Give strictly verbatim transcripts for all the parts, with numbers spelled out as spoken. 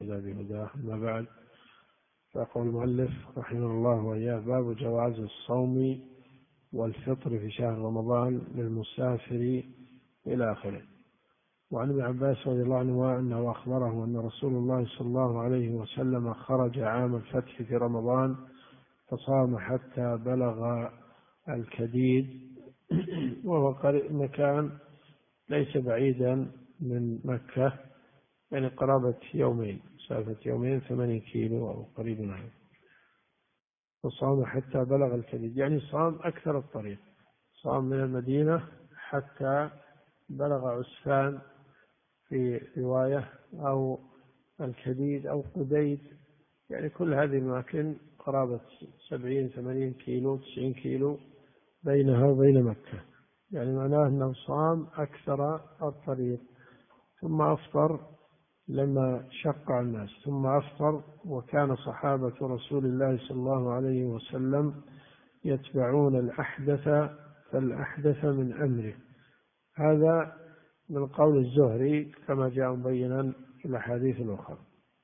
الذي هداه. أما بعد، فيقول المؤلف رحمه الله وإياه: باب جواز الصوم والفطر في شهر رمضان للمسافر إلى آخره. وعن ابن عباس رضي الله عنه أنه أخبره أن رسول الله صلى الله عليه وسلم خرج عام الفتح في رمضان فصام حتى بلغ الكديد، وهو مكان ليس بعيدا من مكة، يعني قرابة يومين، مسافة يومين ثمانين كيلو أو قريب منه. فصام حتى بلغ الكديد، يعني صام أكثر الطريق، صام من المدينة حتى بلغ عسفان في رواية، أو الكديد أو قديد، يعني كل هذه الأماكن قرابة سبعين ثمانين كيلو تسعين كيلو بينها وبين مكة، يعني معناه أنه صام أكثر الطريق. ثم أفطر لما شق على الناس، ثم أفطر. وكان صحابة رسول الله صلى الله عليه وسلم يتبعون الأحدث فالأحدث من أمره. هذا من قول الزهري كما جاء مبينا في الأحاديث الأخرى.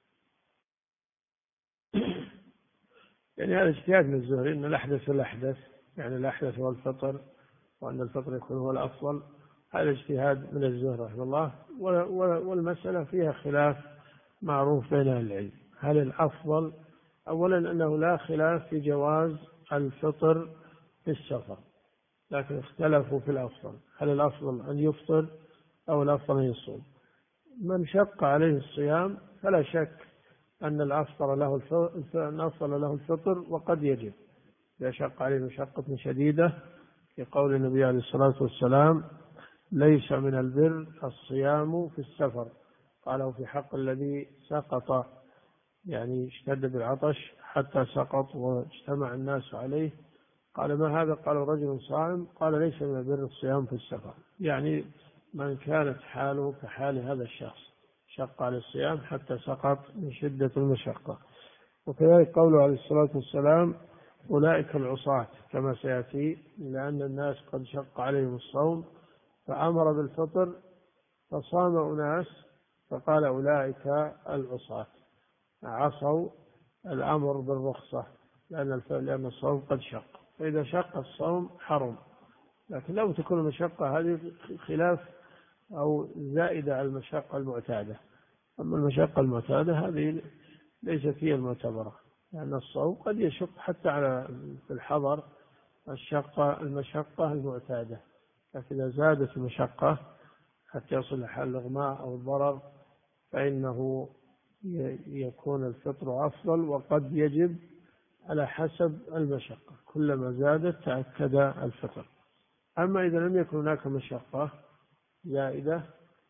يعني هذا اجتهاد من الزهري أن الأحدث الأحدث، يعني الأحدث هو الفطر، وأن الفطر يكون هو الأفضل. هذا اجتهاد من الزهري رحمه الله. والمسألة فيها خلاف معروف بين العلم، هل الأفضل؟ أولا أنه لا خلاف في جواز الفطر في السفر، لكن اختلفوا في الأفضل، هل الأفضل أن يفطر أو الأفضل أن يصوم. من شق عليه الصيام فلا شك أن الأفضل له الأفضل له الفطر، وقد يجب إذا شق عليه مشقة شديدة، في قول النبي عليه الصلاة والسلام: ليس من البر الصيام في السفر. قاله في حق الذي سقط، يعني اشتد بالعطش حتى سقط واجتمع الناس عليه. قال: ما هذا؟ قال: رجل صائم. قال: ليس من البر الصيام في السفر، يعني من كانت حاله كحال هذا الشخص، شق على الصيام حتى سقط من شدة المشقة. وكذلك قوله عليه الصلاة والسلام: أولئك العصاة، كما سيأتي، لأن الناس قد شق عليهم الصوم فأمر بالفطر فصام أناس، فقال: أولئك العصاة، عصوا الأمر بالرخصة، لأن لأن الصوم قد شق، فإذا شق الصوم حرم. لكن لو تكون المشقة هذه خلاف أو زائدة على المشقة المعتادة، أما المشقة المعتادة هذه ليست هي المعتبرة، لأن الصوم قد يشق حتى على في الحضر الشقة المشقة المعتادة، لكن إذا زادت المشقة حتى يصل حال الإغماء أو الضرر فإنه يكون الفطر أفضل، وقد يجب على حسب المشقة، كلما زادت تأكد الفطر. أما إذا لم يكن هناك مشقة زائدة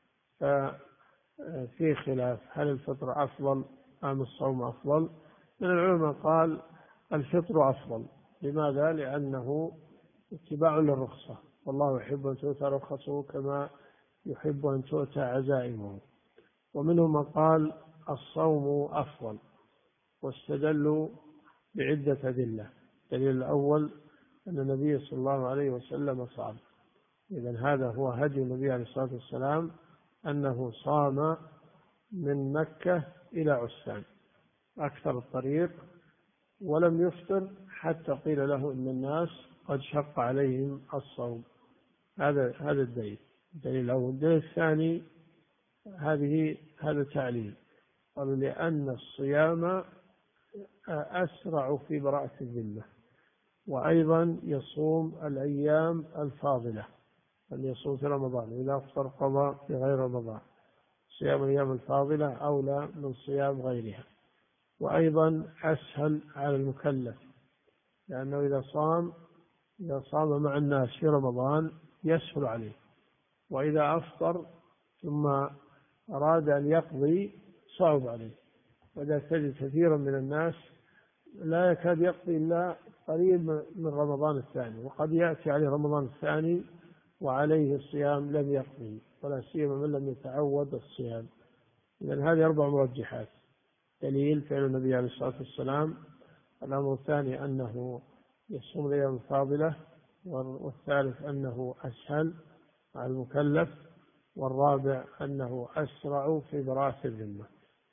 ففي خلاف، هل الفطر أفضل أم الصوم أفضل؟ من العلماء قال: الفطر أفضل. لماذا؟ لأنه اتباع للرخصة، والله يحب أن تؤتى رخصه كما يحب أن تؤتى عزائمه. ومنهم من قال: الصوم أفضل، واستدلوا بعدة أدلة. الدليل الأول أن النبي صلى الله عليه وسلم صام، إذن هذا هو هدي النبي عليه الصلاة والسلام، أنه صام من مكة إلى عسفان أكثر الطريق، ولم يفطر حتى قيل له إن الناس قد شق عليهم الصوم. هذا هذا الدليل الدليل الأول. الدليل الثاني هذه هذا تعليل، قالوا: لأن الصيام أسرع في براءة الذمة، وأيضا يصوم الأيام الفاضلة، أن يصوم في رمضان، إذا أفطر قضى في غير رمضان. صيام الأيام الفاضلة أولى من صيام غيرها، وأيضا أسهل على المكلف، لأنه إذا صام إذا صام مع الناس في رمضان يسهل عليه، وإذا أفطر ثم أراد أن يقضي صعب عليه. وإذا تجد كثيرا من الناس لا يكاد يقضي إلا قريب من رمضان الثاني، وقد يأتي عليه رمضان الثاني وعليه الصيام لم يقضي، ولا سيما من لم يتعود الصيام. إذن هذه أربع مرجحات: دليل فعل النبي عليه الصلاة والسلام، الأمر الثاني أنه يصوم الأيام الفاضلة، والثالث أنه أسهل على المكلف، والرابع أنه أسرع في براءة الذمة.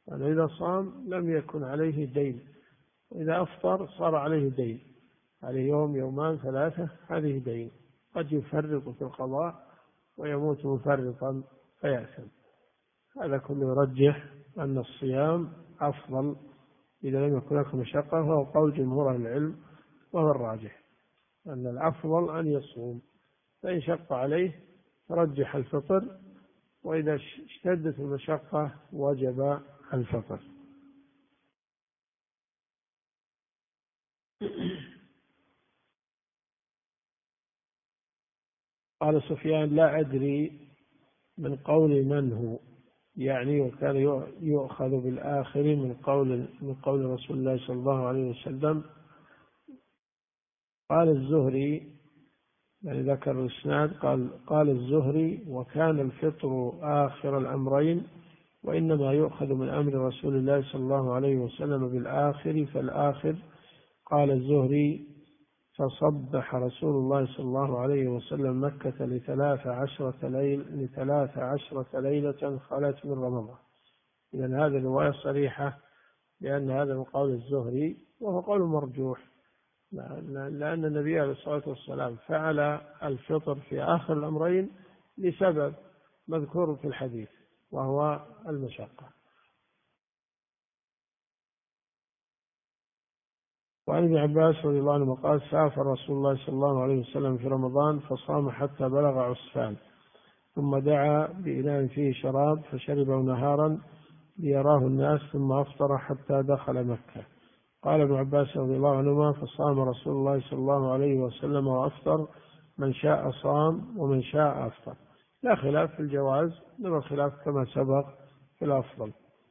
يعني إذا صام لم يكن عليه دين، وإذا أفطر صار عليه دين، عليه يوم يومان ثلاثة، هذه دين، قد يفرط في القضاء ويموت مفرطا فيأثم. هذا كله يرجح أن الصيام أفضل إذا لم يكن هناك مشقة، وهو قول جمهور العلم وهو الراجح، أن الأفضل أن يصوم، فإن شق عليه رجح الفطر، وإذا اشتدت المشقة وجب الفطر. قال سفيان: لا أدري من قول من هو، يعني وكان يؤخذ بالآخر من قول من قول رسول الله صلى الله عليه وسلم. قال الزهري، يعني ذكر الإسناد، قال قال الزهري: وكان الفطر آخر الأمرين، وإنما يؤخذ من أمر رسول الله صلى الله عليه وسلم بالآخر فالآخر. قال الزهري: فصبح رسول الله صلى الله عليه وسلم مكة لثلاث عشرة ليل لثلاث عشرة ليلة خلت من رمضان. إذن هذه الرواية صريحة لأن هذا من قول الزهري، وهو قول مرجوح، لأن النبي عليه الصلاة والسلام فعل الفطر في آخر الأمرين لسبب مذكور في الحديث، وهو المشقة. وعن ابن عباس رضي الله عنه قال: سافر رسول الله صلى الله عليه وسلم في رمضان فصام حتى بلغ عسفان، ثم دعا بإناء فيه شراب فشربه نهارا ليراه الناس، ثم أفطر حتى دخل مكة. قال ابن عباس رضي الله عنهما: فصام رسول الله صلى الله عليه وسلم وأفطر، من شاء صام ومن شاء أفطر. لا خلاف في الجواز، إنما الخلاف كما سبق في الأفضل.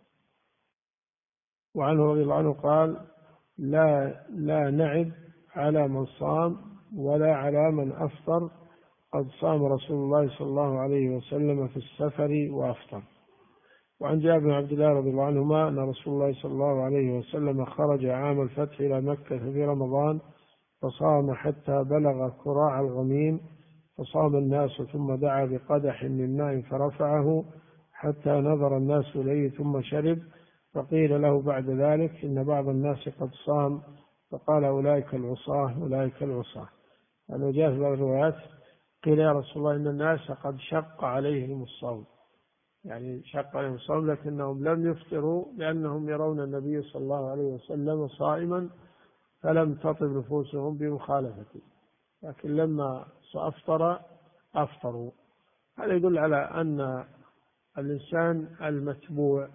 وعنه رضي الله عنه قال: لا لا نعب على من صام ولا على من أفطر، قد صام رسول الله صلى الله عليه وسلم في السفر وأفطر. وعن جابر بن عبد الله رضي الله عنهما أن رسول الله صلى الله عليه وسلم خرج عام الفتح إلى مكة في رمضان فصام حتى بلغ كراع الغميم، فصام الناس، ثم دعا بقدح من ماء فرفعه حتى نظر الناس إليه ثم شرب، فقيل له بعد ذلك: إن بعض الناس قد صام، فقال: أولئك العصاة أولئك العصاة. يعني جاء في بعض الروايات قيل: يا رسول الله إن الناس قد شق عليهم الصوم، يعني شق عليهم الصوم لكنهم لم يفطروا لأنهم يرون النبي صلى الله عليه وسلم صائما فلم تطب نفوسهم بمخالفته، لكن لما أفطر أفطروا. هذا يدل على أن الإنسان المتبوع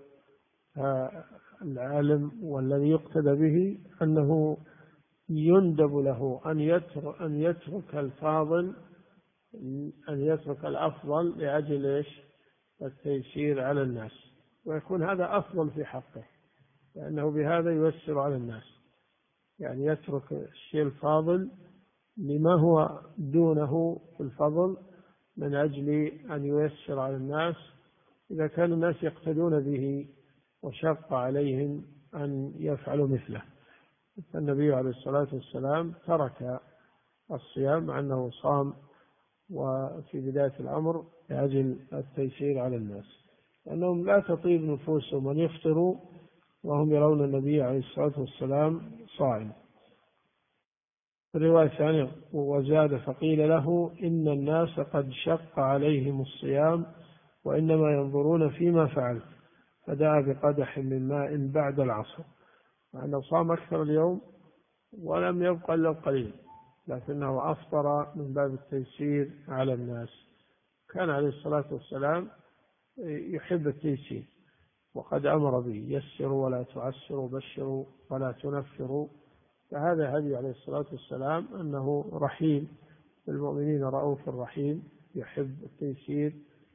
العالم والذي يقتدى به أنه يندب له أن يترك أن يترك الفاضل، أن يترك الأفضل لأجل إيش؟ التيسير على الناس، ويكون هذا أفضل في حقه، لأنه بهذا ييسر على الناس، يعني يترك الشيء الفاضل لما هو دونه في الفضل من أجل أن ييسر على الناس إذا كان الناس يقتدون به وشق عليهم أن يفعلوا مثله. فالنبي عليه الصلاة والسلام ترك الصيام مع أنه صام وفي بداية الأمر لأجل التيسير على الناس، لأنهم لا تطيب نفوسهم أن يفطروا وهم يرون النبي عليه الصلاة والسلام صائم. في الرواية الثانية: وزاد فقيل له: إن الناس قد شق عليهم الصيام وإنما ينظرون فيما فعلت، فدعا بقدح من ماء بعد العصر، مع أنه صام أكثر اليوم ولم يبقى إلا القليل، لكنه أفطر من باب التيسير على الناس. كان عليه الصلاة والسلام يحب التيسير، وقد أمر به: يسروا ولا تعسروا، بشروا ولا تنفروا. فهذا هدي عليه الصلاة والسلام، أنه رحيم بالمؤمنين رؤوف رحيم، يحب التيسير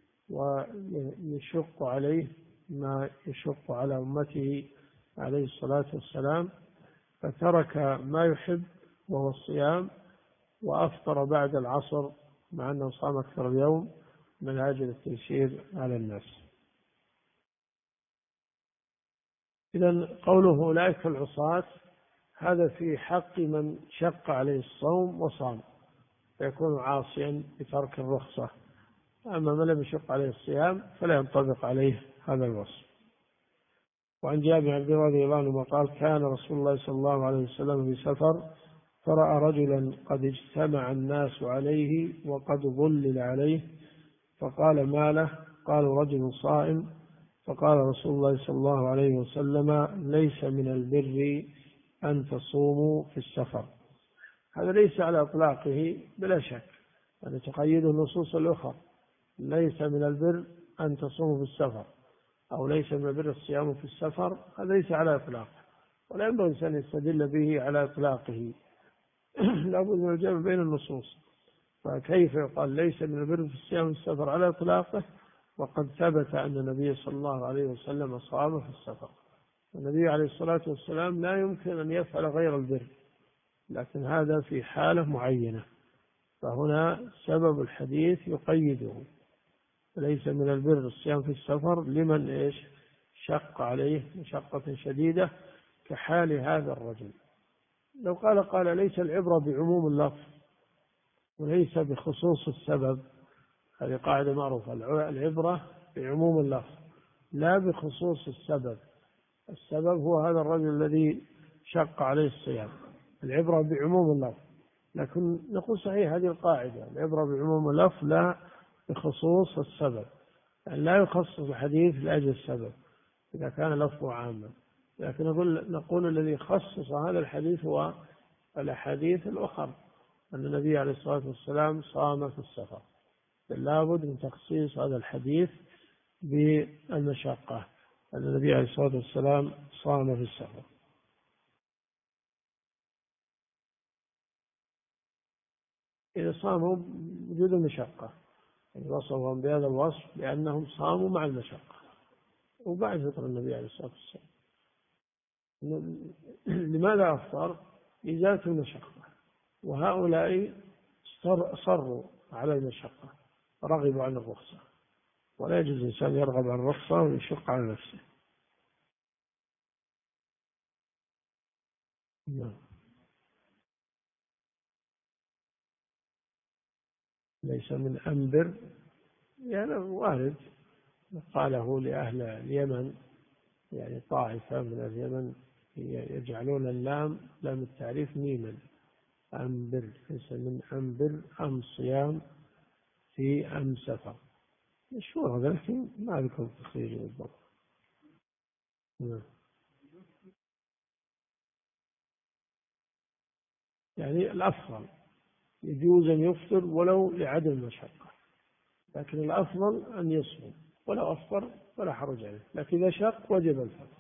ويشق عليه ما يشق على أمته عليه الصلاة والسلام، فترك ما يحب وهو الصيام وأفطر بعد العصر مع أنه صام أكثر اليوم من أجل التيسير على الناس. إذن قوله أولئك العصاة هذا في حق من شق عليه الصوم وصام فيكون عاصيا بترك الرخصة، أما من لم يشق عليه الصيام فلا ينطبق عليه هذا الوصف. وعن جابر عبد الله رضي الله عنه قال كان رسول الله صلى الله عليه وسلم في سفر فرأى رجلا قد اجتمع الناس عليه وقد ظلل عليه فقال ما له؟ قالوا رجل صائم. فقال رسول الله صلى الله عليه وسلم ليس من البر أن تصوموا في السفر. هذا ليس على إطلاقه بلا شك، أن تقيده النصوص الأخرى. ليس من البر أن تصوموا في السفر أو ليس من البر الصيام في السفر، هذا ليس على إطلاقه، ولا ينبغي الإنسان يستدل به على إطلاقه. لابد من الجمع بين النصوص. فكيف يقال ليس من البر في الصيام في السفر على إطلاقه وقد ثبت أن النبي صلى الله عليه وسلم صام في السفر؟ النبي عليه الصلاة والسلام لا يمكن أن يفعل غير البر، لكن هذا في حالة معينة، فهنا سبب الحديث يقيده. ليس من البر الصيام في السفر لمن إيش شق عليه مشقة شديدة كحال هذا الرجل. لو قال قال ليس العبرة بعموم اللفظ وليس بخصوص السبب، هذه قاعدة معروفة، العبرة بعموم اللفظ لا بخصوص السبب. السبب هو هذا الرجل الذي شق عليه الصيام، العبرة بعموم اللفظ. لكن نقول صحيح هذه القاعدة، العبرة بعموم اللفظ لا بخصوص السبب، يعني لا يخصص الحديث لأجل السبب إذا كان لفظه عاما. لكن نقول, نقول الذي خصص هذا الحديث هو الأحاديث الأخرى، أن النبي عليه الصلاة والسلام صام في السفر، لابد من تخصيص هذا الحديث بالمشقة، أن النبي عليه الصلاة والسلام صام في السفر. إذا صاموا وجود المشقة، وصفهم بهذا الوصف لأنهم صاموا مع المشقة وبعد فطر النبي عليه الصلاة والسلام. لماذا أفطر؟ إزالة المشقة، وهؤلاء صروا على المشقة رغبوا عن الرخصة، ولا يجوز الإنسان يرغب عن الرخصة ويشق على نفسه. ليس من أنبر يعني وارد، قاله لأهل اليمن، يعني طائفة من اليمن يجعلون اللام لام التعريف ميما، أنبر ليس من أنبر أم صيام في أم سفر، مشهور هذا لكن ما أذكر التخريج بالضبط. يعني الأفضل يجوز أن يفطر ولو لعدم المشقة، لكن الأفضل أن يصوم ولو أفطر ولا حرج عليه، لكن إذا شق وجب الفطر.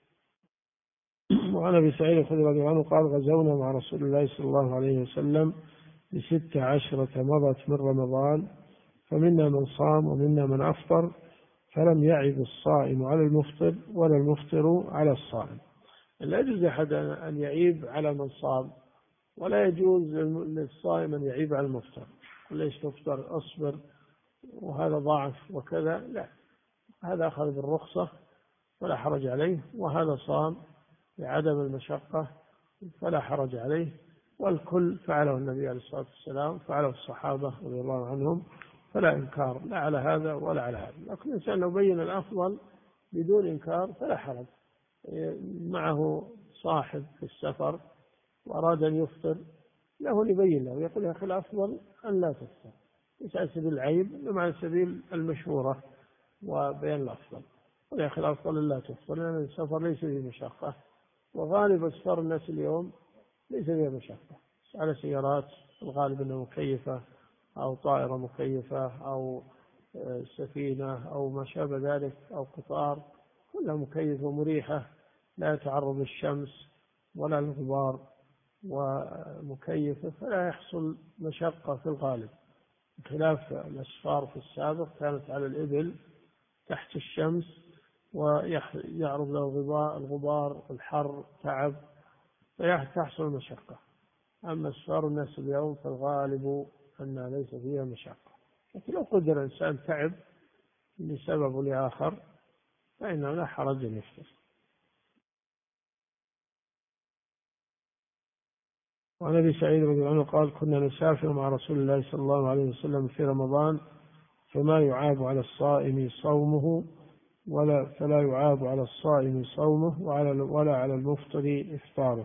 وعن أبي سعيد الخدري رضي الله عنه قال غزونا مع رسول الله صلى الله عليه وسلم بست عشرة مضت من رمضان، فمنا من صام ومنا من أفطر، فلم يعب الصائم على المفطر ولا المفطر على الصائم. لا يجوز أحد أن يعيب على من صام، ولا يجوز للصائم أن يعيب على المفطر، ليش تفطر أصبر وهذا ضعف وكذا، لا، هذا أخذ بالرخصة فلا حرج عليه، وهذا صام لعدم المشقة فلا حرج عليه، والكل فعله النبي عليه الصلاة والسلام، فعله الصحابة رضي الله عنهم، فلا إنكار لا على هذا ولا على هذا. لكن الإنسان لو بين الأفضل بدون إنكار فلا حرج. معه صاحب في السفر وأراد أن يفطر، له يبين له يقول يا أخي الأفضل أن لا تفطر، ليس على سبيل العيب إنما على سبيل المشورة وبيان الأفضل. ويا أخي الأفضل أن لا تفطر لأن السفر ليس فيه مشقة، وغالب أسفار الناس اليوم ليس فيها مشقة، على سيارات الغالب أنها مكيفة أو طائرة مكيفة أو سفينة أو ما شابه ذلك أو قطار، كلها مكيفة ومريحة لا يتعرض للشمس ولا الغبار ومكيفة، فلا يحصل مشقة في الغالب، بخلاف الأسفار في السابق كانت على الإبل تحت الشمس ويعرض له الغبار الحر تعب فيحصل مشقة. أما أسفار الناس اليوم فالغالب أنها ليس فيها مشقة، لكن لو قدر الإنسان تعب لسبب لآخر فإنه لا حرج أن يفطر. وعن أبي سعيد رضي الله عنه قال كنا نسافر مع رسول الله صلى الله عليه وسلم في رمضان، فما يعاب على الصائم صومه ولا فلا يعاب على الصائم صومه وعلى ولا على المفطر إفطاره.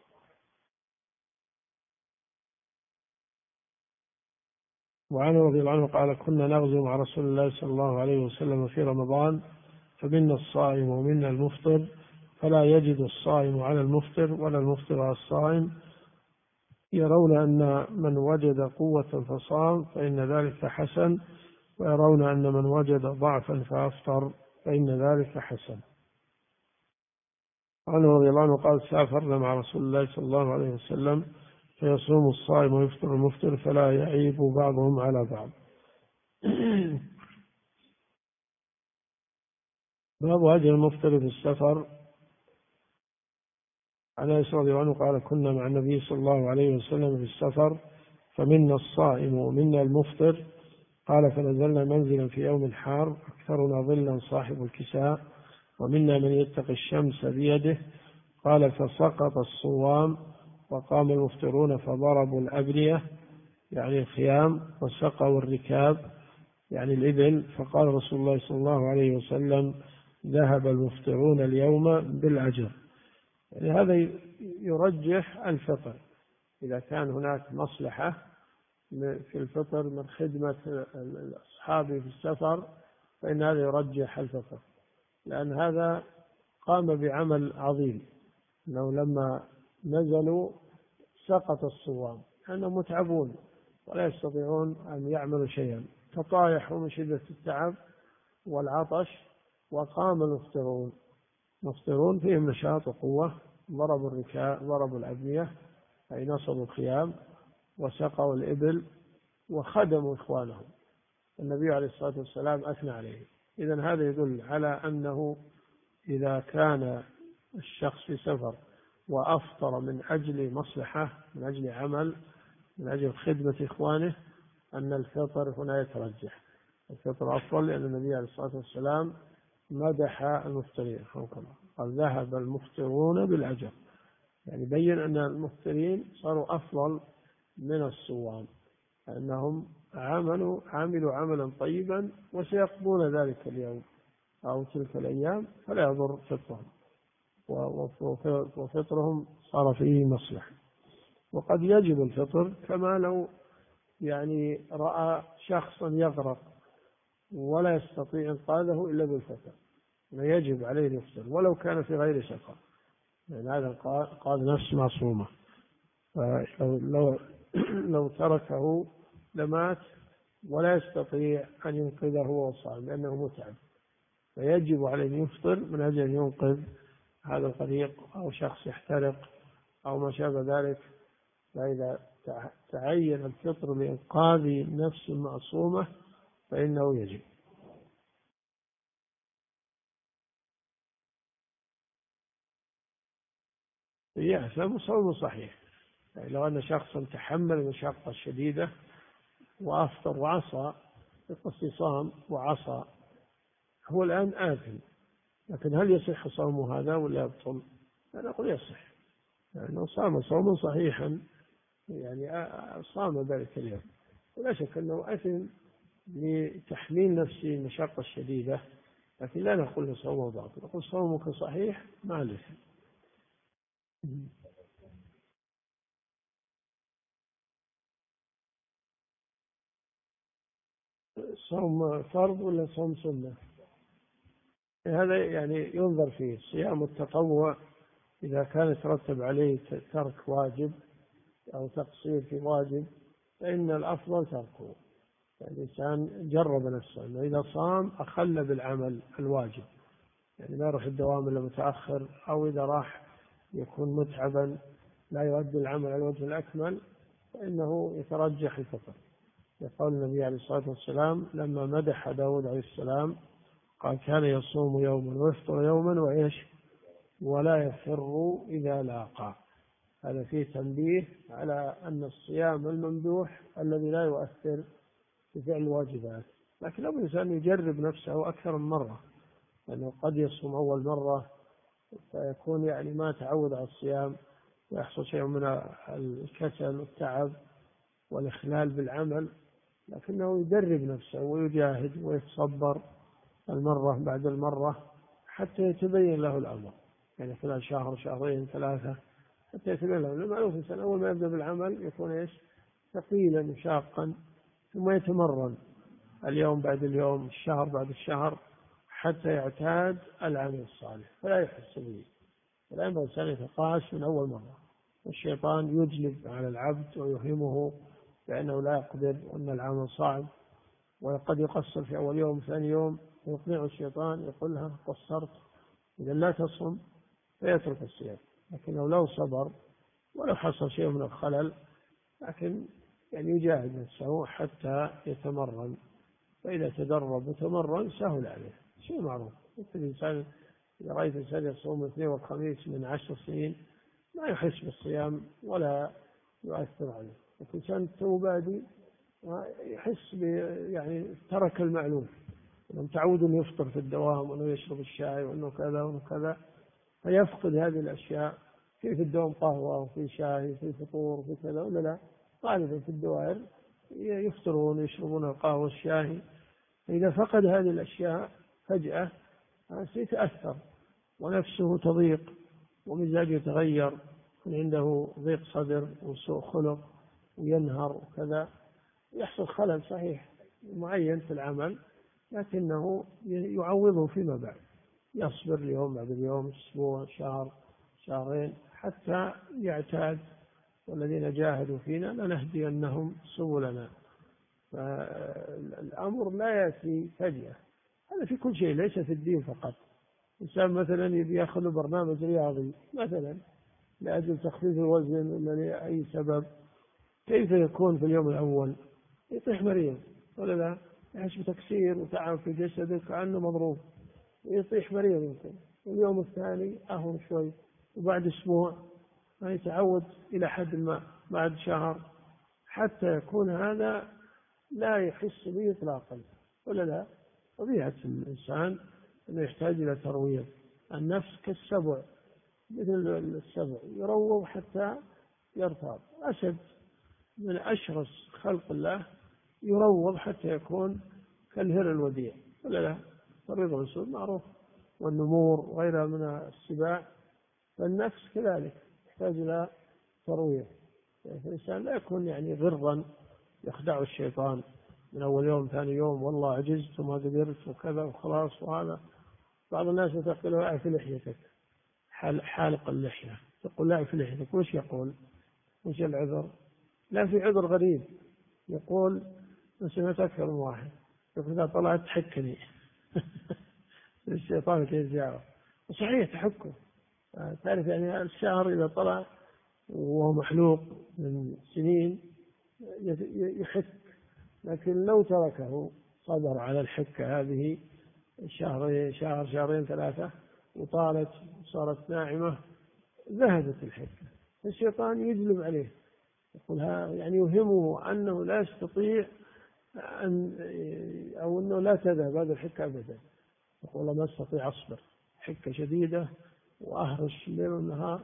وعنه رضي الله عنه قال كنا نغزو مع رسول الله صلى الله عليه وسلم في رمضان فمنا الصائم ومنا المفطر فلا يجد الصائم على المفطر ولا المفطر على الصائم، يرون أن من وجد قوة فصام فإن ذلك حسن، ويرون أن من وجد ضعفا فأفطر فإن ذلك حسن. عنه رضي الله عنه قال سافرنا مع رسول الله صلى الله عليه وسلم فيصوم الصائم ويفطر المفطر فلا يعيب بعضهم على بعض. باب أجر المفطر في السفر. عن أنس رضي الله عنه قال كنا مع النبي صلى الله عليه وسلم في السفر فمنا الصائم ومنا المفطر، قال فنزلنا منزلا في يوم حار أكثرنا ظلا صاحب الكساء ومنا من يتقي الشمس بيده، قال فسقط الصوام وقام المفطرون فضربوا الأبنية يعني الخيام وسقوا الركاب يعني الإبل، فقال رسول الله صلى الله عليه وسلم ذهب المفطرون اليوم بالأجر. يعني هذا يرجح الفطر إذا كان هناك مصلحة في الفطر من خدمة الأصحاب في السفر فإن هذا يرجح الفطر، لأن هذا قام بعمل عظيم أنه لما نزلوا سقط الصوام لأنهم متعبون ولا يستطيعون أن يعملوا شيئا، تطايحوا من شدة التعب والعطش، وقام المفطرون مفطرون فيهم نشاط وقوة، ضربوا الركاب ضربوا الأبنية أي نصبوا الخيام وسقوا الإبل وخدموا إخوانهم. النبي عليه الصلاة والسلام أثنى عليه. إذن هذا يدل على أنه إذا كان الشخص في سفر وأفطر من أجل مصلحة من أجل عمل من أجل خدمة إخوانه أن الفطر هنا يترجح، الفطر أفضل، لأن النبي عليه الصلاة والسلام مدح المفطرين قال ذهب المفطرون بالأجر، يعني بين أن المفطرين صاروا أفضل من الصوام لأنهم عملوا عملوا عملا طيبا وسيقضون ذلك اليوم أو تلك الأيام فلا يضر فطرهم، وفطرهم صار فيه مصلحة. وقد يجب الفطر كما لو يعني رأى شخصا يغرق ولا يستطيع إنقاذه إلا بالفطر يجب عليه الفطر ولو كان في غير سفر، يعني هذا قال نفس معصومة، لو لو تركه لمات ولا يستطيع أن ينقذه وهو صائم لأنه متعب، فيجب عليه أن يفطر من أجل أن ينقذ هذا الغريق أو شخص يحترق أو ما شابه ذلك. فإذا تعين الفطر لإنقاذ نفس معصومة فإنه يجب. يحسب صوم صحيح، يعني لو أن شخصا تحمل المشقة الشديدة وأفطر وعصى الاصطيام وعصى هو الآن آثم، لكن هل يصح صومه هذا ولا يبطل؟ أنا أقول يصح لأنه يعني صام صوما صحيحا، يعني صام ذلك اليوم، ولا شك أنه أثم لتحميل نفسه المشقة الشديدة، لكن لا نقول صومه باطل، نقول صومك صحيح ما له. صوم فرض ولا صوم سنة؟ هذا يعني ينظر فيه. صيام التطوع إذا كان يترتب عليه ترك واجب أو تقصير في واجب فإن الأفضل تركه، يعني الإنسان جرب نفسه أنه إذا صام أخل بالعمل الواجب، يعني لا يروح الدوام إلا متأخر، أو إذا راح يكون متعبا لا يؤدي العمل على الوجه الأكمل فإنه يترجح الفطر. يقول النبي عليه الصلاة والسلام لما مدح داود عليه السلام قال كان يصوم يوما ويفطر يوما وإيش ولا يفر إذا لاقى. هذا فيه تنبيه على أن الصيام الممدوح الذي لا يؤثر في فعل الواجبات، لكن لو الإنسان يجرب نفسه أكثر من مرة، لأنه قد يصوم أول مرة فيكون يعني ما تعود على الصيام ويحصل شيء من الكسل والتعب والإخلال بالعمل، لكنه يدرب نفسه ويجاهد ويتصبر المرة بعد المرة حتى يتبين له الأمر، يعني خلال شهر شهرين ثلاثة حتى يتبين له. المعروف الإنسان أول ما يبدأ بالعمل يكون إيش؟ ثقيلا مشاقا، ثم يتمرن اليوم بعد اليوم، الشهر بعد الشهر، حتى يعتاد العمل الصالح فلا يحس به. فلا ينبغي الإنسان يتقاعس من أول مرة، والشيطان يجلب على العبد ويوهمه بأنه لا يقدر وأن العمل صعب، وقد يقصر في أول يوم ثاني يوم، ويقنعه الشيطان يقول له قصرت إذا لا تصم، فيترك الصيام. لكنه لو صبر ولو حصل شيء من الخلل، لكن يعني يجاهد نفسه حتى يتمرن، فإذا تدرب وتمرن سهل عليه. شيء معروف، مثل الإنسان إذا رأيت الإنسان يصوم الاثنين والخميس من عشر سنين ما يحس بالصيام ولا يؤثر عليه، لكن الإنسان تو بادي يحس يعني ترك المعلوم، متعود أنه يفطر في الدوام وأنه يشرب الشاي وأنه كذا وأنه كذا، فيفقد هذه الأشياء. كيف الدوام قهوة وفي شاي وفي فطور وفي كذا ولا لا؟ غالبا في الدوائر يفطرون ويشربون القهوة والشاي. إذا فقد هذه الأشياء فجأة سيتأثر ونفسه تضيق ومزاجه يتغير، يكون عنده ضيق صدر وسوء خلق وينهر وكذا، يحصل خلل صحيح معين في العمل، لكنه يعوضه فيما بعد، يصبر اليوم بعد اليوم، أسبوع، شهر، شهرين، حتى يعتاد. والذين جاهدوا فينا لنهدينهم سبلنا. فالأمر لا يأتي فجأة، هذا في كل شيء ليس في الدين فقط. إنسان مثلا يبي يأخذ برنامج رياضي مثلا لأجل تخفيف الوزن ولا لأي سبب، كيف يكون في اليوم الأول؟ يطيح مريض ولا لا؟ يحس بتكسير وتعب في جسده كأنه مضروب، يطيح مريض يمكن. اليوم الثاني أهون شوي، وبعد أسبوع ما يتعود إلى حد ما، بعد شهر، حتى يكون هذا لا يحس به إطلاقا ولا لا؟ طبيعة الإنسان أنه يحتاج إلى ترويض. النفس كالسبع، مثل السبع يروض حتى يرتاض. أسد من أشرس خلق الله يروض حتى يكون كالهر الوديع ولا لا؟ ترويض الأسود معروف، والنمور وغيرها من السباع. فالنفس كذلك يحتاج إلى ترويض. الإنسان لا يكون يعني غرا يخدع الشيطان من أول يوم ثاني يوم، والله عجزت وما قدرت وكذا وخلاص. وهذا بعض الناس تقول له اعف لحيتك، حالق اللحية، تقول لا اعف لحيتك، وش يقول؟ وش العذر؟ لا، في عذر غريب، يقول سمعت أكثر من واحد يقول إذا طلعت تحكني الشيطان كيف جاءه، وصحيح تحكه. تعرف يعني الشعر إذا طلع وهو محلوق من سنين يحك، لكن لو تركه صبر على الحكة هذه شهر شهر شهرين ثلاثة وطالت صارت ناعمة ذهبت الحكة. الشيطان يجلب عليه، يقول يعني يوهمه أنه لا يستطيع أن أو أنه لا تذهب هذه الحكة أبدا. يقول ما استطيع أصبر، حكة شديدة وأهرش الليل والنهار،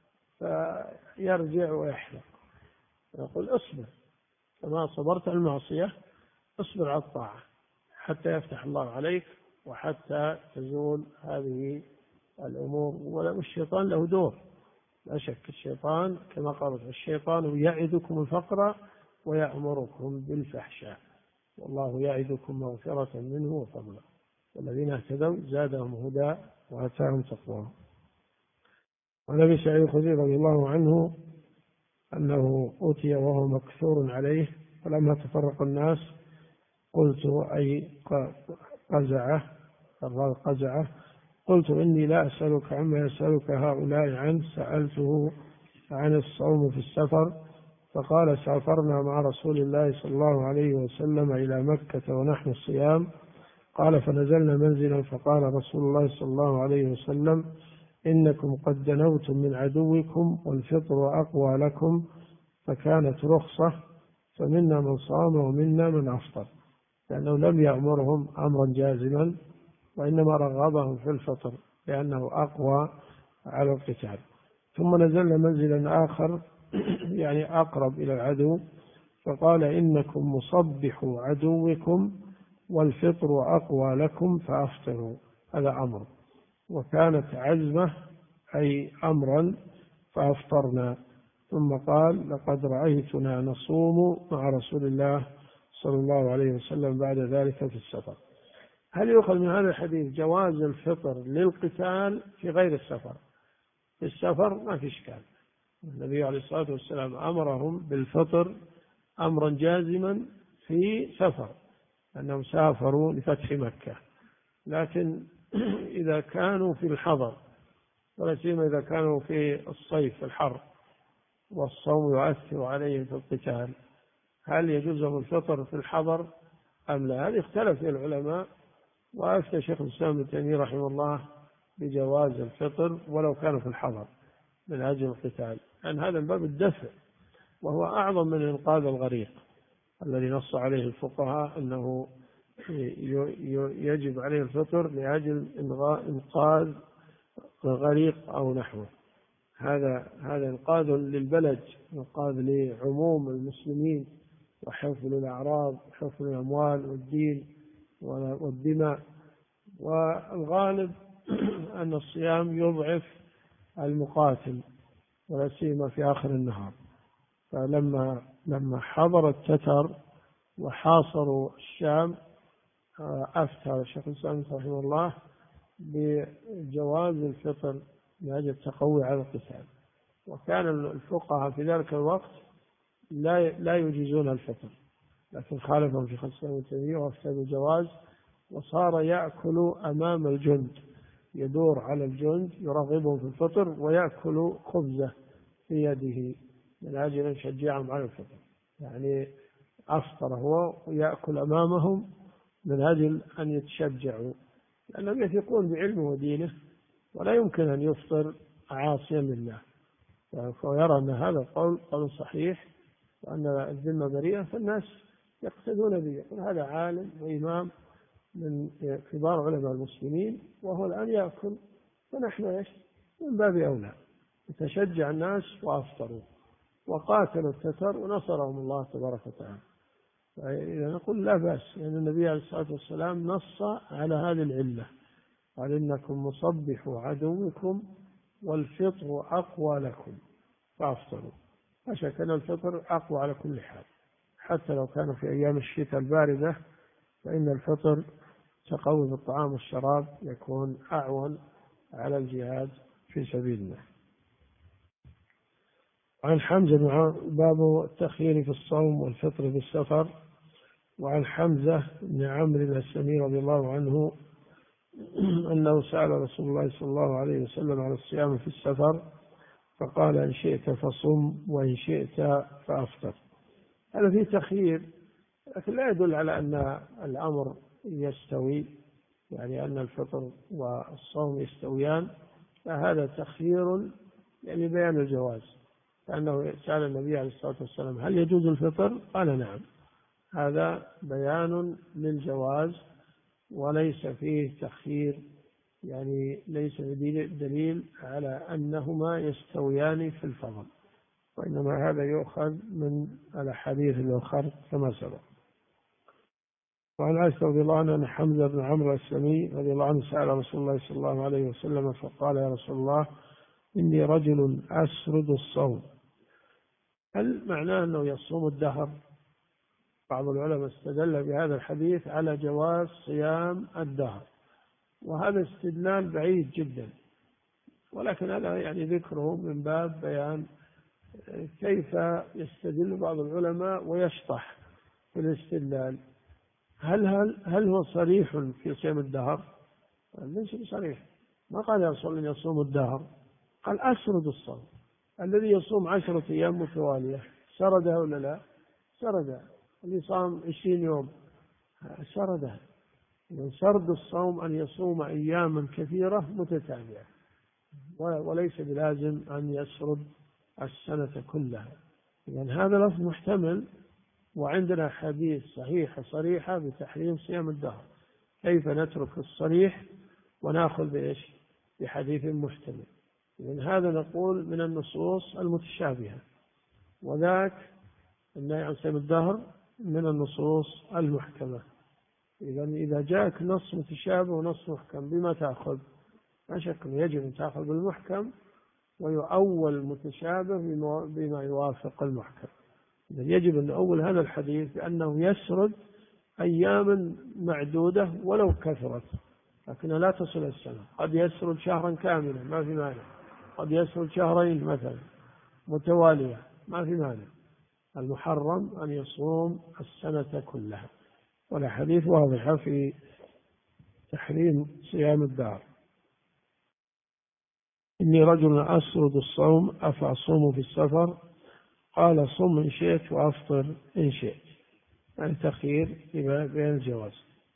فيرجع ويحلق. يقول اصبر كما صبرت على المعصية، اصبر على الطاعة حتى يفتح الله عليك وحتى تزول هذه الأمور. والشيطان له دور لا شك. الشيطان كما قالت الشيطان يعدكم الفقر ويأمركم بالفحشاء، والله يعدكم مغفرة منه وفضلا، والذين اهتدوا زادهم هدى وآتاهم تقواهم. وعن أبي سعيد الخدري رضي الله عنه أنه أوتي وهو مكثور عليه، فلما تفرق الناس قلت أي قزعه قزعه قلت إني لا أسألك عما يسألك هؤلاء عنه، سألته عن الصوم في السفر، فقال سافرنا مع رسول الله صلى الله عليه وسلم إلى مكة ونحن الصيام. قال فنزلنا منزلا، فقال رسول الله صلى الله عليه وسلم إنكم قد دنوتم من عدوكم والفطر أقوى لكم، فكانت رخصة، فمنا من صام ومنا من أفطر، لأنه لم يأمرهم أمرا جازما، وإنما رغبهم في الفطر لأنه أقوى على القتال. ثم نزلنا منزلا آخر يعني أقرب إلى العدو، فقال إنكم مصبحوا عدوكم والفطر أقوى لكم فأفطروا، هذا أمر، وكانت عزمة أي أمرا فأفطرنا. ثم قال لقد رأيتنا نصوم مع رسول الله صلى الله عليه وسلم بعد ذلك في السفر. هل يؤخذ من هذا الحديث جواز الفطر للقتال في غير السفر؟ في السفر ما في إشكال، النبي عليه الصلاة والسلام أمرهم بالفطر أمرا جازما في سفر، أنهم سافروا لفتح مكة. لكن إذا كانوا في الحضر، ولا سيما إذا كانوا في الصيف في الحر والصوم يؤثر عليهم في القتال، هل يجوز لهم الفطر في الحضر أم لا؟ هذا اختلف العلماء، وأفتى شيخ الإسلام ابن تيمية رحمه الله بجواز الفطر ولو كانوا في الحضر من أجل القتال، لأن هذا من باب الدفع، وهو أعظم من إنقاذ الغريق الذي نص عليه الفقهاء أنه يجب عليه الفطر لأجل إنقاذ غريق أو نحوه. هذا هذا إنقاذ للبلد، إنقاذ لعموم المسلمين، وحفظ الأعراض وحفظ الأموال والدين والدماء. والغالب أن الصيام يضعف المقاتل ولا سيما في آخر النهار. فلما لما حضر التتر وحاصروا الشام أفتى الشيخ الإسلام رحمه الله بجواز الفطر لأجل التقوي على القتال، وكان الفقهاء في ذلك الوقت لا لا يجيزون الفطر، لكن خالفهم شيخ الإسلام ابن تيمية وافتى بالجواز، وصار يأكل أمام الجند، يدور على الجند يرغبهم في الفطر ويأكل خبزة في يده من أجل أن يشجعهم على الفطر، يعني أفطر هو ويأكل أمامهم من أجل أن يتشجعوا، لأنهم يثقون بعلمه ودينه ولا يمكن أن يفطر عاصيا لله. فيرى أن هذا القول قول صحيح وأن الذمة بريئة، فالناس يقتدون به. هذا عالم وإمام من كبار علماء المسلمين وهو الآن يأكل، فنحن إيش من باب أولى تشجع الناس وأفطروا وقاتلوا التتر ونصرهم الله تبارك وتعالى. فإذا نقول لا بأس، لأن يعني النبي عليه الصلاة والسلام نص على هذه العلة، قال إنكم مصبحوا عدوكم والفطر أقوى لكم فأفطروا. فشك أن الفطر أقوى على كل حال، حتى لو كان في أيام الشتاء الباردة فإن الفطر تقوي بالطعام والشراب يكون أعون على الجهاد في سبيل الله. عن حمزة باب التخيير في الصوم والفطر في السفر. وعن حمزة بن عمرو الأسلمي رضي الله عنه أنه سأل رسول الله صلى الله عليه وسلم عن الصيام في السفر فقال إن شئت فصم وإن شئت فأفطر. هذا فيه تخيير، لكن لا يدل على أن الأمر يستوي، يعني أن الفطر والصوم يستويان، فهذا تخيير يعني بيان الجواز، لأنه سأل النبي عليه الصلاة والسلام هل يجوز الفطر؟ قال نعم. هذا بيان للجواز وليس فيه تخيير، يعني ليس دليل على أنهما يستويان في الفضل، وإنما هذا يؤخذ من الأحاديث الأخرى كما سبق. وعن عائشة رضي الله عنها أن حمزة بن عمرو الأسلمي رضي الله عنه سأل رسول الله صلى الله عليه وسلم فقال يا رسول الله إني رجل أسرد الصوم، هل معناه أنه يصوم الدهر؟ بعض العلماء استدل بهذا الحديث على جواز صيام الدهر، وهذا استدلال بعيد جدا، ولكن هذا يعني ذكره من باب بيان كيف يستدل بعض العلماء ويشطح في الاستدلال. هل هل هل هو صريح في صيام الدهر؟ ليس بصريح، ما قال يا رسول الله يصوم الدهر، قال أسرد الصوم، الذي يصوم عشرة أيام متوالية سردها ولا لا؟ سردها. اللي صام عشرين يوم سردها. من سرد الصوم أن يصوم أياما كثيرة متتابعة، وليس بلازم أن يسرد السنة كلها. يعني هذا لفظ محتمل، وعندنا حديث صحيحة صريحة بتحريم صيام الدهر، كيف نترك الصريح ونأخذ بإيش؟ بحديث محتمل. من هذا نقول من النصوص المتشابهة، وذاك النهي عن صيام الدهر من النصوص المحكمة. إذا إذا جاءك نص متشابه ونص محكم بما تأخذ؟ لا شك أنه يجب أن تأخذ بالمحكم ويؤول المتشابه بما يوافق المحكم. إذا يجب أن نؤول هذا الحديث بأنه يسرد أياما معدودة ولو كثرت، لكنها لا تصل السنة. قد يسرد شهرا كاملا ما في مانع، قد يسرد شهرين مثلا متوالية ما في مانع. المحرم أن يصوم السنة كلها، والحديث واضحة في تحريم صيام الدهر. إني رجل أسرد الصوم أفأصوم في السفر؟ قال صم إن شئت وأفطر إن شئت، يعني تخيير بين الجواز.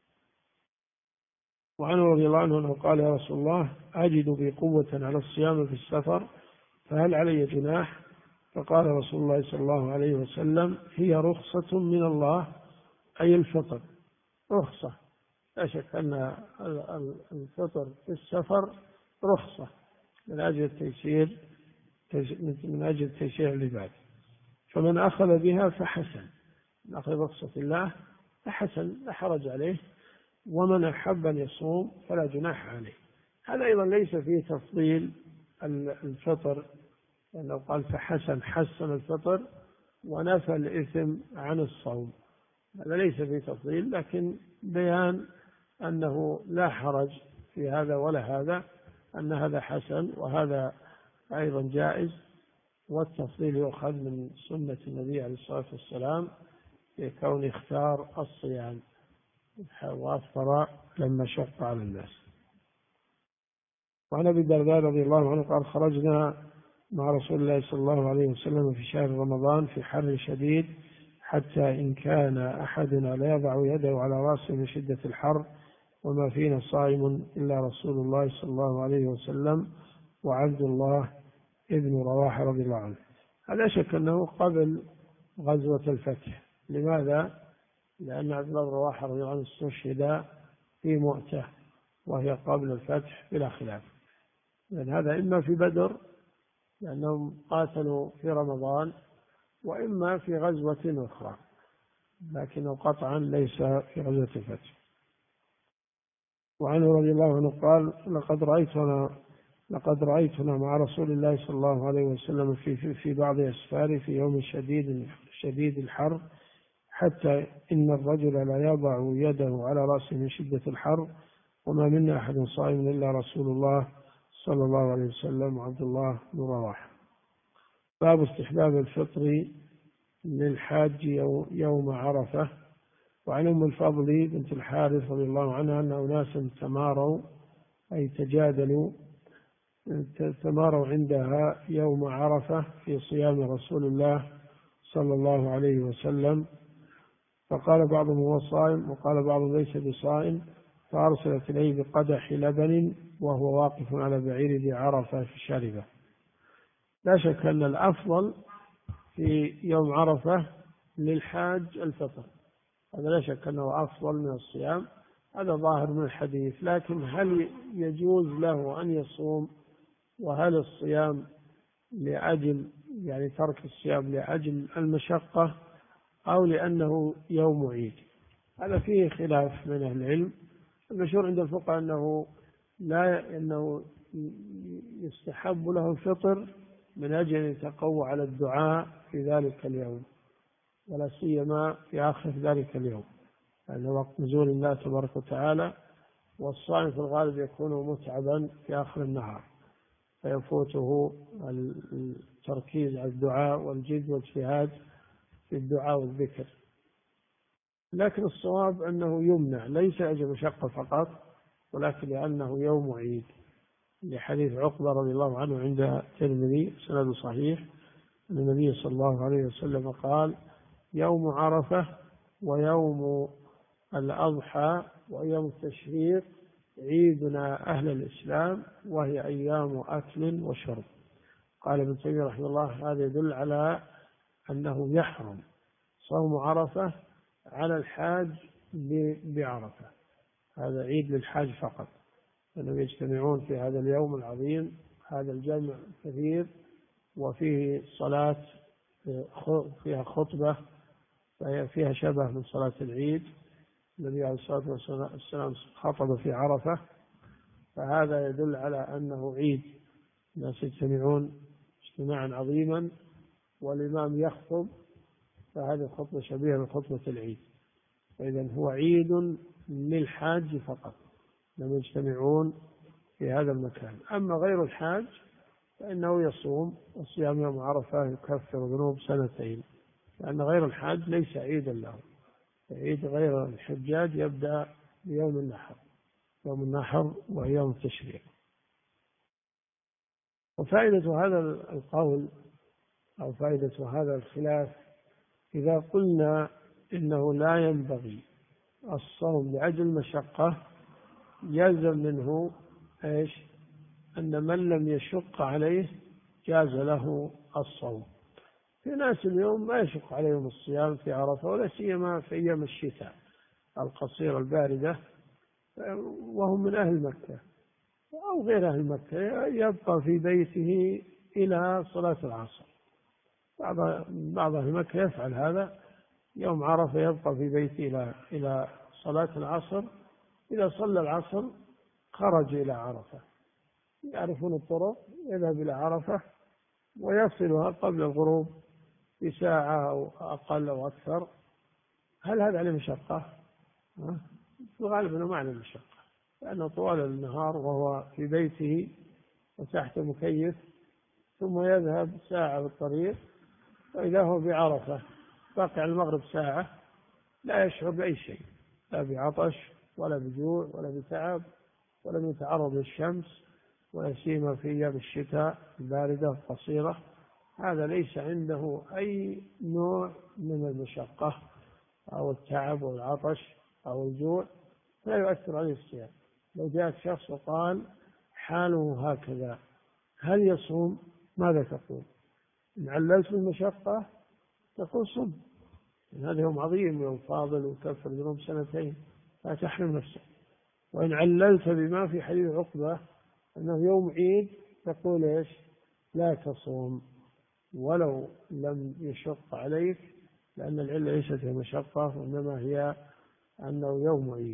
وعنه رضي الله عنه أنه قال يا رسول الله أجد بي قوة على الصيام في السفر فهل علي جناح؟ فقال رسول الله صلى الله عليه وسلم هي رخصة من الله، أي الفطر رخصة. لا شك أن الفطر في السفر رخصة من أجل التيسير من أجل تيسير العباد، فمن أخذ بها فحسن، من أخذ رخصة الله فحسن لا حرج عليه، ومن أحب أن يصوم فلا جناح عليه. هذا أيضا ليس فيه تفضيل الفطر، لأنه قال فحسن، حسن الفطر ونفى الإثم عن الصوم، هذا ليس فيه تفضيل، لكن بيان أنه لا حرج في هذا ولا هذا، أن هذا حسن وهذا أيضا جائز. والتفضيل يؤخذ من سنة النبي عليه الصلاة والسلام في كون اختار الصيام وأفطر لما شق على الناس. وعن أبي الدرداء رضي الله عنه قال خرجنا مع رسول الله صلى الله عليه وسلم في شهر رمضان في حر شديد حتى إن كان أحدنا لا يضع يده على رأسه من شدة الحر، وما فينا صائم إلا رسول الله صلى الله عليه وسلم وعبد الله ابن رواحة رضي الله عنه. لا شك أنه قبل غزوة الفتح. لماذا؟ لأن عبد الله بن رواحة رضي الله عنه استشهد في مؤتة وهي قبل الفتح بلا خلاف، لأن هذا إما في بدر لأنهم قاتلوا في رمضان، وإما في غزوة أخرى، لكنه قطعا ليس في غزوة الفتح. وعنه رضي الله عنه قال لقد رأيتنا لقد رأيتنا مع رسول الله صلى الله عليه وسلم في في, في بعض أسفاره في يوم شديد شديد الحر حتى إن الرجل لا يضع يده على رأسه من شدة الحر، وما منا أحد صائم إلا رسول الله صلى الله عليه وسلم وعبد الله بن رواحة. باب استحباب الفطر للحاج يوم عرفة. وعن أم الفضل بنت الحارث رضي الله عنها أن أناسا تماروا أي تجادلوا تماروا عندها يوم عرفة في صيام رسول الله صلى الله عليه وسلم، فقال بعضهم هو صائم وقال بعضهم ليس بصائم، فأرسلت إليه بقدح لبن وهو واقف على بعير بعرفة في شاربة. لا شك أن الأفضل في يوم عرفة للحاج الفطر، هذا لا شك أنه أفضل من الصيام، هذا ظاهر من الحديث. لكن هل يجوز له أن يصوم؟ وهل الصيام لأجل يعني ترك الصيام لأجل المشقة أو لأنه يوم عيد؟ هذا فيه خلاف من أهل العلم. المشهور عند الفقهاء أنه لا أنه يستحب له الفطر من أجل أن يتقوى على الدعاء في ذلك اليوم، ولا سيما في آخر ذلك اليوم، لأن يعني وقت نزول الله تبارك وتعالى، والصائم في الغالب يكون متعبا في آخر النهار فيفوته التركيز على الدعاء والجد والاجتهاد في الدعاء والذكر. لكن الصواب أنه يمنع، ليس أجل مشقة فقط، ولكن لأنه يوم عيد، لحديث عقبة رضي الله عنه عند الترمذي سند صحيح أن النبي صلى الله عليه وسلم قال يوم عرفة ويوم الأضحى ويوم التشريق عيدنا أهل الإسلام وهي أيام أكل وشرب. قال ابن تيمية رحمه الله هذا يدل على أنه يحرم صوم عرفة على الحاج بعرفة، هذا عيد للحاج فقط، أنهم يجتمعون في هذا اليوم العظيم، هذا الجمع كثير وفيه صلاة فيها خطبة فيها شبه من صلاة العيد، النبي عليه الصلاة والسلام خطب في عرفة، فهذا يدل على أنه عيد، الناس يجتمعون اجتماعا عظيما والإمام يخطب، فهذه الخطبة شبيهة بخطبة العيد، فإذا هو عيد للحاج فقط لم يجتمعون في هذا المكان. أما غير الحاج فإنه يصوم، وصيام يوم عرفة يكفر ذنوب سنتين، لأن غير الحاج ليس عيدا له. عيد غير الحجاج يبدأ بيوم النحر، يوم النحر ويوم التشريق. وفائدة هذا القول أو فائدة هذا الخلاف، إذا قلنا إنه لا ينبغي الصوم لأجل المشقة، يلزم منه إيش؟ أن من لم يشق عليه جاز له الصوم. في ناس اليوم ما يشق عليهم الصيام في عرفة، ولا سيما في أيام الشتاء القصيرة الباردة، وهم من أهل مكة أو غير أهل مكة، يبقى في بيته إلى صلاة العصر. بعض بعض أهل مكة يفعل هذا، يوم عرفة يبقى في بيته إلى إلى صلاة العصر، إذا صلى العصر خرج إلى عرفة، يعرفون الطرق، يذهب إلى عرفة ويصلها قبل الغروب بساعة أو أقل أو أكثر. هل هذا عليه مشقة؟ في الغالب أنه ما عليه مشقة، لأنه طوال النهار وهو في بيته وتحت مكيف، ثم يذهب ساعة بالطريق، وإذا هو بعرفة باقي على المغرب ساعة، لا يشعر بأي شيء، لا بعطش ولا بجوع ولا بتعب ولا يتعرض للشمس، ولا سيما في أيام الشتاء الباردة القصيرة. هذا ليس عنده أي نوع من المشقة أو التعب أو العطش أو الجوع، لا يؤثر عليه الصيام. لو جاء شخص وقال حاله هكذا هل يصوم؟ ماذا تقول؟ إن عللت بالمشقة تقول صم، هذا يوم عظيم، يوم فاضل وكفر ذنوب سنتين، لا تحرم نفسك. وإن عللت بما في حديث عقبة أنه يوم عيد تقول إيش؟ لا تصوم ولو لم يشق عليك، لأن العلة ليست هي مشقة، وإنما هي أنه يوم عيد.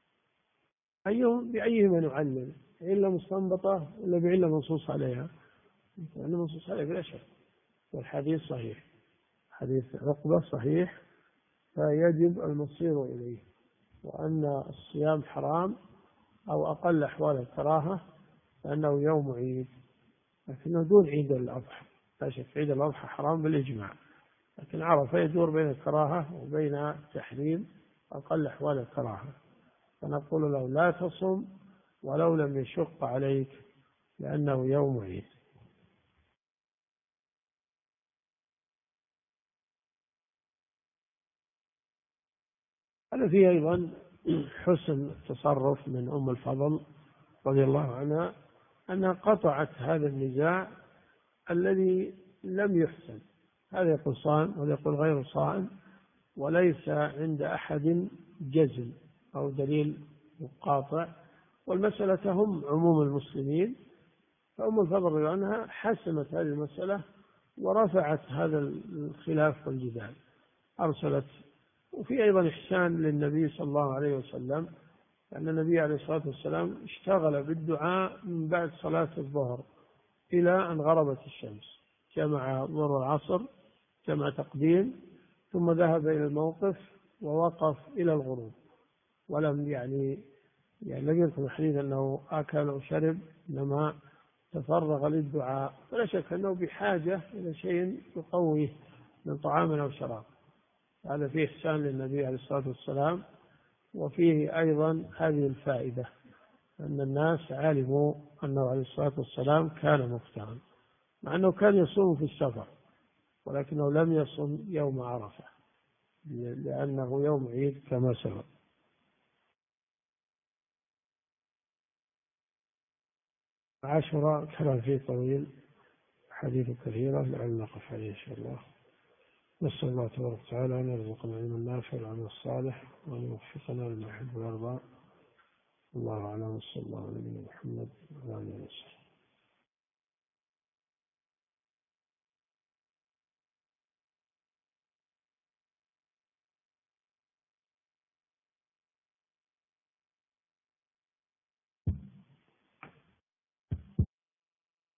أيهم بأيهما نعلل؟ علة مستنبطة ولا بعلة منصوص عليها؟ لأنه منصوص عليها بلا شك، والحديث صحيح، حديث عقبة صحيح، فيجب المصير إليه، وأن الصيام حرام أو أقل أحوال الكراهة، لأنه يوم عيد، لكنه دون عيد الأضحى. لا شك عيد الأضحى حرام بالإجماع، لكن عرفة يدور بين الكراهة وبين تحريم أقل أحوال الكراهة، فنقول له لا تصم ولو لم يشق عليك، لأنه يوم عيد. هذا فيه أيضا حسن تصرف من أم الفضل رضي الله عنها، أنها قطعت هذا النزاع الذي لم يحسن، هذا يقول صائم وهذا يقول غير صائم، وليس عند أحد جزم أو دليل قاطع، والمسألة هم عموم المسلمين. فأم الفضل رضي الله عنها حسمت هذه المسألة ورفعت هذا الخلاف والجدال، أرسلت. وفي أيضا إحسان للنبي صلى الله عليه وسلم، لأن النبي عليه الصلاة والسلام اشتغل بالدعاء من بعد صلاة الظهر إلى أن غربت الشمس، جمع ظهر والعصر جمع تقديم، ثم ذهب إلى الموقف ووقف إلى الغروب، ولم يعني يعني لم يذكر الحديث أنه أكل وشرب، إنما تفرغ للدعاء، فلا شك أنه بحاجة إلى شيء يقويه من طعام أو شراب. هذا فيه إحسان للنبي عليه الصلاة والسلام. وفيه أيضا هذه الفائدة أن الناس علموا أنه عليه الصلاة والسلام كان مفطرا، مع أنه كان يصوم في السفر، ولكنه لم يصم يوم عرفة لأنه يوم عيد كما سبق. عاشوراء كلام فيه طويل، حديث كثيرة، لعل نقف عليه إن شاء الله. نسأل الله تبارك وتعالى أن يرزقنا العلم النافع والعمل الصالح، وأن يوفقنا لما يحب ويرضى. الله أعلم، صلى الله على نبينا محمد وعلى آله وصحبه.